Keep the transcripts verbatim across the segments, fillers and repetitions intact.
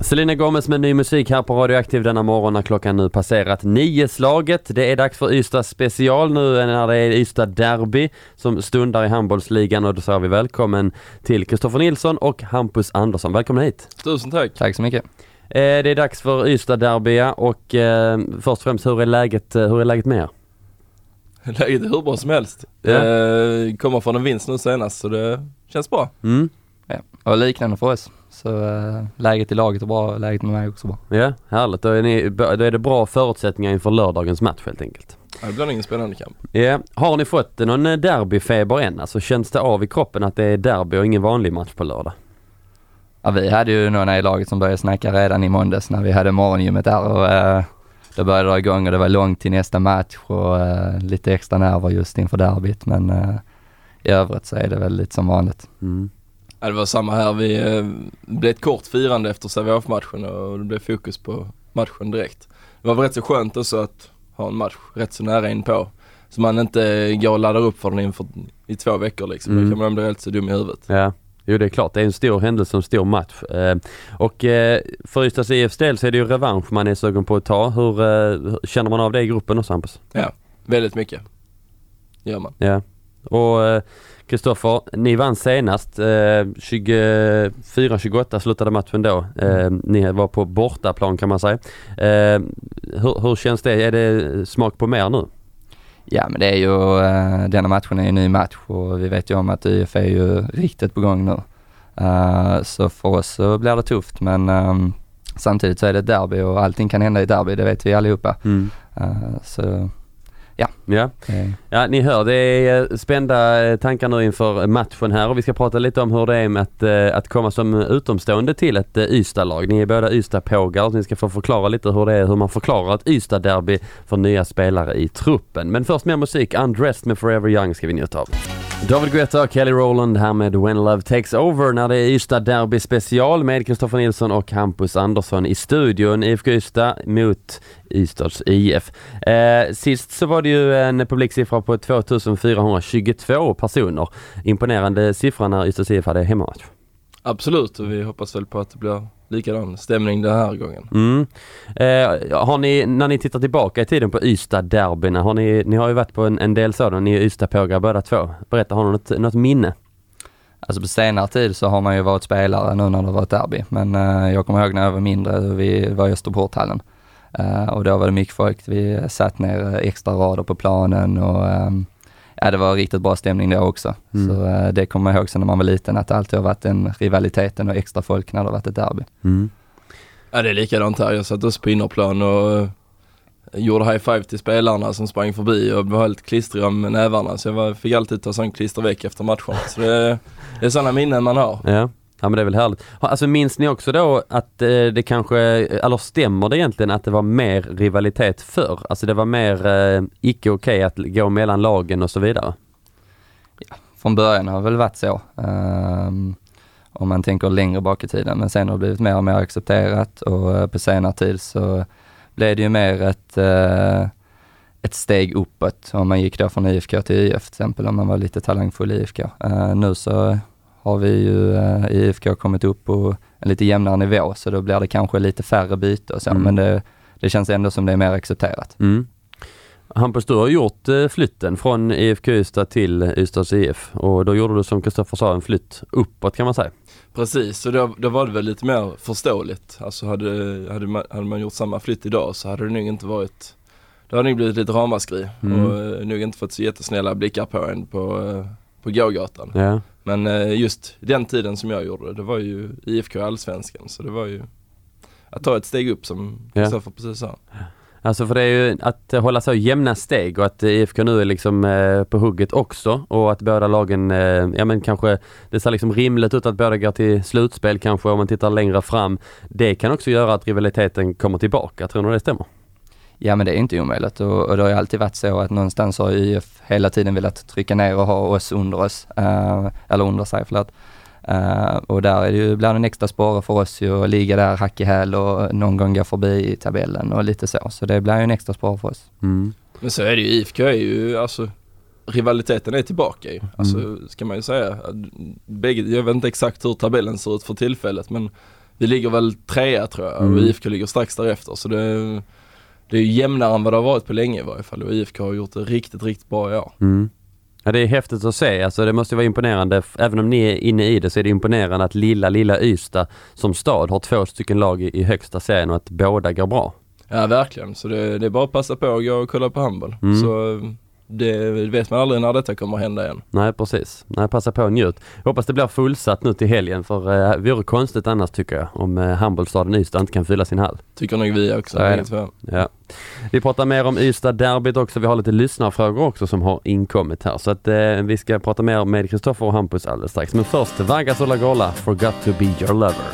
Selena Gomez med ny musik här på Radioaktiv denna morgon när klockan nu passerat nio slaget. Det är dags för Ystad special nu när det är Ystad derby som stundar i handbollsligan, och då säger vi välkommen till Kristoffer Nilsson och Hampus Andersson. Välkommen hit. Tusen tack. Tack så mycket. Eh, det är dags för Ystad derby och eh, först och främst, hur är läget, hur är läget med er? Läget är hur bra som helst. Ja. Eh, kommer från en vinst nu senast, så det känns bra. Mm. Ja. Och liknande för oss. Så äh, läget i laget är bra, läget med mig också bra. Ja, härligt. Då är, ni, då är det bra förutsättningar inför lördagens match helt enkelt. Ja, det blir ingen spännande kamp. Ja. Har ni fått någon derbyfeber än? Alltså, känns det av i kroppen att det är derby och ingen vanlig match på lördag? Ja, vi hade ju några i laget som började snacka redan i måndags när vi hade morgongymmet där, och äh, det började dra igång och det var långt till nästa match och äh, lite extra nerver just inför derbyt, men äh, i övrigt så är det väl lite som vanligt. Mm. Ja, det var samma här. Vi eh, blev ett kort firande efter Sävehof-matchen och det blev fokus på matchen direkt. Det var väl rätt så skönt också att ha en match rätt så nära in på, så man inte går och laddar upp för den inför, i två veckor liksom. Mm. Då kan man bli helt så dum i huvudet. Ja, jo, det är klart. Det är en stor händelse, en stor match. Eh, och eh, för Ystads I F:s del så är det ju revansch man är sugen på att ta. Hur eh, känner man av det i gruppen också, Hampus? Ja, väldigt mycket. Gör man. Ja. Och Kristoffer, eh, ni vann senast eh, tjugofyra tjugoåtta slutade matchen då. Eh, ni var på bortaplan kan man säga. Eh, hur, hur känns det? Är det smak på mer nu? Ja, men det är ju äh, denna matchen är en ny match och vi vet ju om att Y F är ju riktigt på gång nu. Uh, så för oss så blir det tufft, men um, samtidigt så är det ett derby och allting kan hända i derby, det vet vi allihopa. Mm. Uh, så ja. Ja. Okay. Ja, ni hör, det är spända tankar nu inför matchen här, och vi ska prata lite om hur det är med att, att komma som utomstående till ett Ystad-lag. Ni är båda Ystad-pågar, så ni ska få förklara lite hur det är, hur man förklarar ett Ystad-derby för nya spelare i truppen. Men först mer musik. Undressed med Forever Young ska vi njuta av. David Guetta och Kelly Rowland här med When Love Takes Over när det är Ystad derby special med Kristoffer Nilsson och Hampus Andersson i studion. I F K Ystad mot Ystads I F. Eh, sist så var det ju en publiksiffra på tvåtusenfyrahundratjugotvå personer. Imponerande siffra när Ystads I F hade hemmamatch. Absolut, och vi hoppas väl på att det blir likadan stämning den här gången. Mm. Eh, har ni, när ni tittar tillbaka i tiden på Ystad-derbyna, har ni, ni har ju varit på en, en del sådana, ni är Ystad-pågar båda två. Berätta, har ni något, något minne? Alltså på senare tid så har man ju varit spelare nu när det varit derby, men eh, jag kommer ihåg när jag var mindre, vi var i Österporthallen. Eh, och då var det mycket folk, vi satt ner extra rader på planen och eh, ja, det var riktigt bra stämning då också. Mm. Så uh, det kommer jag ihåg sen när man var liten, att det alltid har varit en rivaliteten och extra folk när det har varit ett derby. Mm. Ja, det är likadant här. Jag satt också på innerplan och uh, gjorde high five till spelarna som sprang förbi och var helt klistrig om nävarna. Så jag var, fick alltid ta sån klisterväck efter matchen. Så det, det är sådana minnen man har. Ja. Ja, men det är väl härligt. Alltså, minns ni också då att eh, det kanske, eller stämmer det egentligen att det var mer rivalitet förr? Alltså det var mer eh, icke okej att gå mellan lagen och så vidare? Ja, från början har det väl varit så. Um, om man tänker längre bak i tiden. Men sen har det blivit mer och mer accepterat, och uh, på senare tid så blev det ju mer ett, uh, ett steg uppåt. Om man gick då från I F K till Y F till exempel, om man var lite talangfull i I F K. Uh, nu så har vi ju uh, i I F K kommit upp på en lite jämnare nivå, så då blir det kanske lite färre byte och så, mm. men det, det känns ändå som det är mer accepterat. Mm. Hampus, du har gjort uh, flytten från I F K Ystad till Ystads I F, och då gjorde du som Kristoffer sa en flytt uppåt kan man säga. Precis, så då, då var det väl lite mer förståeligt. Alltså hade, hade, man, hade man gjort samma flytt idag så hade det nog inte varit, det hade nog blivit lite ramaskri mm. och uh, nog inte fått så jättesnälla blickar på en på, uh, på gågatan. Ja. Men eh, just den tiden som jag gjorde det, det var ju I F K Allsvenskan, så det var ju att ta ett steg upp som Kristoffer ja. precis sa. Alltså för det är ju att hålla så jämna steg, och att I F K nu är liksom eh, på hugget också, och att båda lagen, eh, ja men kanske det ser liksom rimligt ut att båda går till slutspel kanske om man tittar längre fram. Det kan också göra att rivaliteten kommer tillbaka, tror ni det stämmer? Ja, men det är inte omöjligt, och, och det har ju alltid varit så att någonstans har Y F hela tiden velat trycka ner och ha oss under oss, uh, eller under sig, förlåt. Uh, och där är det ju bland en extra spåre för oss ju att ligga där hack i häl och någon gång gå förbi i tabellen och lite så. Så det blir ju en extra spåre för oss. Mm. Men så är det ju, I F K är ju, alltså rivaliteten är tillbaka ju. Alltså mm. ska man ju säga. Bägge, jag vet inte exakt hur tabellen ser ut för tillfället, men vi ligger väl trea tror jag Mm. och I F K ligger strax därefter. Så det, det är ju jämnare än vad det har varit på länge i varje fall. Och I F K har gjort det riktigt, riktigt bra i år. Mm. Ja, det är häftigt att se. Alltså, det måste vara imponerande. Även om ni är inne i det så är det imponerande att lilla, lilla Ystad som stad har två stycken lag i, i högsta serien och att båda går bra. Ja, verkligen. Så det, det är bara att passa på och gå och kolla på handboll. Mm. Så det vet man aldrig när detta kommer att hända igen. Nej, precis. Nej, passa på och njut. Hoppas det blir fullsatt nu till helgen, för eh, det vore konstigt annars tycker jag, om eh, handbollsstaden Ystad inte kan fylla sin hall. Tycker nog vi också. Så är det. Ja. Vi pratar mer om Ystad-derbyt också. Vi har lite lyssnarfrågor också som har inkommit här. Så att eh, vi ska prata mer med Kristoffer och Hampus alldeles strax. Men först, Vargas och Lagola, Forgot to be your lover.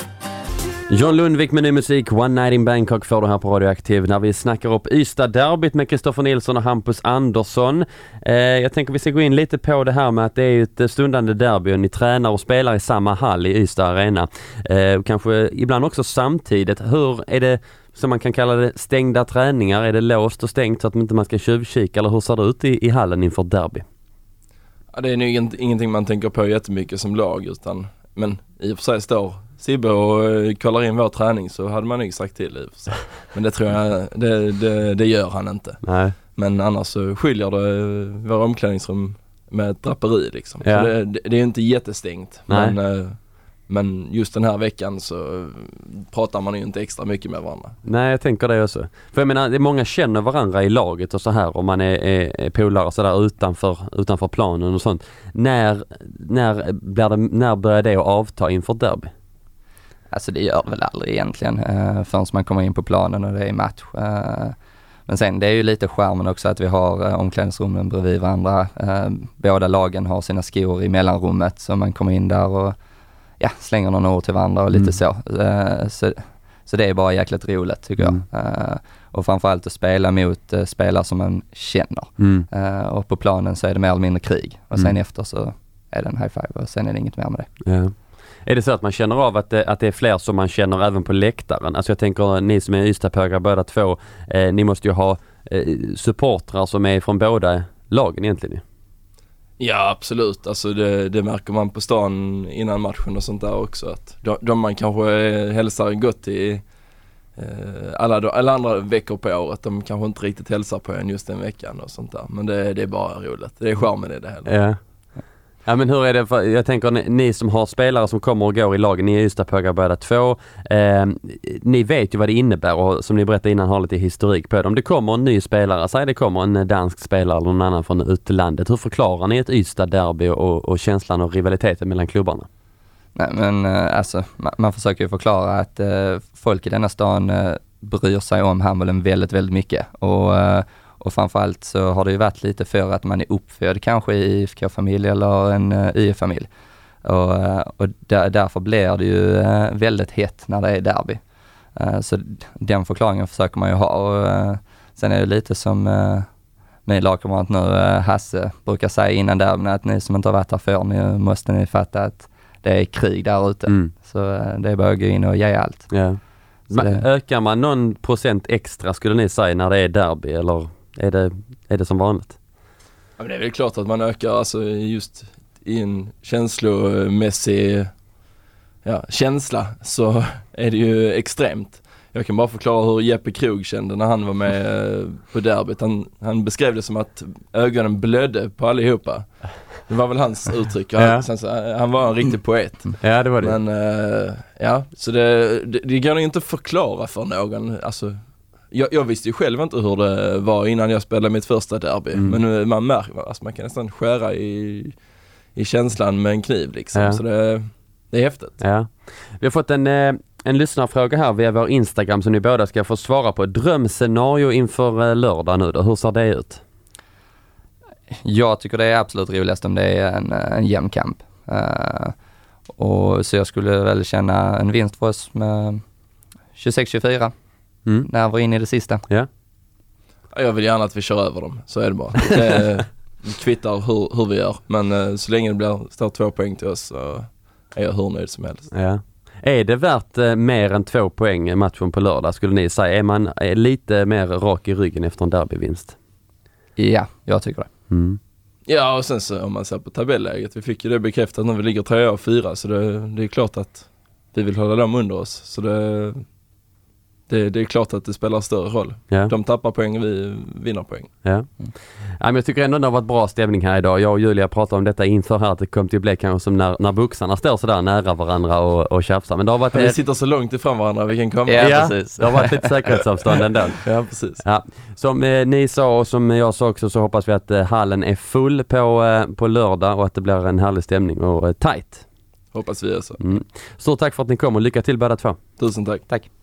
John Lundvik med ny musik, One Night in Bangkok får du här på Radioaktiv när vi snackar upp Ystad-derbyt med Kristoffer Nilsson och Hampus Andersson. Eh, jag tänker vi ska gå in lite på det här med att det är ett stundande derby och ni tränar och spelar i samma hall i Ystad Arena. Eh, kanske ibland också samtidigt. Hur är det, som man kan kalla det, stängda träningar? Är det låst och stängt så att man inte ska tjuvkika, eller hur ser det ut i, i hallen inför derby? Ja, det är nog ing- ingenting man tänker på jättemycket som lag, utan, men i och för sig står Sibbe och uh, kollar in vår träning, så hade man nog sagt till i och för sig. Men det tror jag, det, det, det gör han inte. Nej. Men annars så skiljer det uh, våra omklädningsrum med ett draperi liksom. Ja. Så det, det, det är inte jättestängt. Nej. Men, uh, men just den här veckan så uh, pratar man ju inte extra mycket med varandra. Nej, jag tänker det också. För jag menar, det är många känner varandra i laget och så här, om man är, är, är polare så där utanför, utanför planen och sånt. När, när, blir det, när börjar det att avta inför derby? Alltså det gör det väl aldrig egentligen eh, förrän man kommer in på planen och det är match. Eh, men sen det är ju lite charmen också att vi har eh, omklädningsrummen bredvid varandra. Eh, båda lagen har sina skor i mellanrummet, så man kommer in där och ja, slänger några ord till varandra och lite Mm. så. Eh, så. Så det är bara jäkligt roligt tycker Mm. jag. Eh, och framförallt att spela mot eh, spelare som man känner. Mm. Eh, och på planen så är det mer eller mindre krig. Och sen Mm. efter så är det en high five och sen är det inget mer med det. Ja. Är det så att man känner av att det, att det är fler som man känner även på läktaren? Alltså jag tänker, ni som är Ystadpögare båda två, eh, ni måste ju ha eh, supportrar som är från båda lagen egentligen. Ja, absolut. Alltså det, det märker man på stan innan matchen och sånt där också. Att de, de man kanske hälsar gott i eh, alla, alla andra veckor på året, de kanske inte riktigt hälsar på en just den veckan och sånt där. Men det, det är bara roligt. Det är charmen i det hela. Ja. Ja, men hur är det för, jag tänker ni, ni som har spelare som kommer och går i lagen, ni är Ystadpögare båda två, eh, ni vet ju vad det innebär och som ni berättade innan har lite historik på det. Om det kommer en ny spelare, säg det kommer en dansk spelare eller någon annan från utlandet, hur förklarar ni ett Ystad-derby och, och känslan och rivaliteten mellan klubbarna? Nej men eh, alltså man, man försöker ju förklara att eh, folk i denna stan eh, bryr sig om handbollen väldigt, väldigt mycket och eh, Och framförallt så har det ju varit lite för att man är uppfödd kanske i I F K-familj eller en uh, Y F-familj. Och, uh, och där, därför blir det ju uh, väldigt hett när det är derby. Uh, så den förklaringen försöker man ju ha. Och, uh, sen är det lite som uh, min lagkamrat nu, uh, Hasse, brukar säga innan derbyn, att ni som inte har varit här för nu måste ni fatta att det är krig där ute. Mm. Så uh, det är bara att gå in och ge allt. Ja. Man, det... Ökar man någon procent extra skulle ni säga när det är derby, eller är det, är det som vanligt? Ja, men det är väl klart att man ökar alltså just i en känslomässig ja, känsla så är det ju extremt. Jag kan bara förklara hur Jeppe Krog kände när han var med på derbyt. Han, han beskrev det som att ögonen blödde på allihopa. Det var väl hans uttryck. Han, Ja. sen, så, han var en riktig poet. Ja, det var det. Men uh, ja, så det, det, det går nog inte att förklara för någon. Alltså, jag, jag visste ju själv inte hur det var innan jag spelade mitt första derby. Mm. Men uh, man märker, alltså, man kan nästan skära i, i känslan med en kniv liksom. Ja. Så det, det är häftigt. Ja. Vi har fått en, eh, en lyssnarfråga här via vår Instagram som ni båda ska få svara på. Drömscenario inför eh, lördag nu då. Hur ser det ut? Jag tycker det är absolut roligast om det är en, en jämn kamp. Uh, och så jag skulle väl känna en vinst för oss med tjugosex tjugofyra Mm. när vi är inne i det sista. Ja. Jag vill gärna att vi kör över dem, så är det bara. Det, det kvittar hur, hur vi gör. Men uh, så länge det blir, står två poäng till oss så är jag hur nöjd som helst. Ja. Är det värt eh, mer än två poäng i matchen på lördag skulle ni säga? Är man är lite mer rak i ryggen efter en derbyvinst? Ja, jag tycker det. Mm. Ja, och sen så om man ser på tabelläget, vi fick ju det bekräftat när vi ligger tre och fyra, så det, det är klart att vi vill hålla dem under oss. Så det, det, det är klart att det spelar större roll. Ja. De tappar poäng, vi vinner poäng. Ja. Mm. Ja, men jag tycker ändå det har varit bra stämning här idag. Jag och Julia pratade om detta inför här, att det kommer till bli kanske som när, när boxarna står sådär nära varandra och, och tjafsar. Men det har varit... Vi sitter så långt ifrån varandra vi kan komma. Ja, ja, precis. Det har varit lite säkerhetsavstånd ändå. Ja, precis. Ja. Som eh, ni sa och som jag sa också, så hoppas vi att eh, hallen är full på, eh, på lördag och att det blir en härlig stämning och eh, tight. Hoppas vi också. Mm. Stort tack för att ni kom och lycka till båda två. Tusen tack. Tack.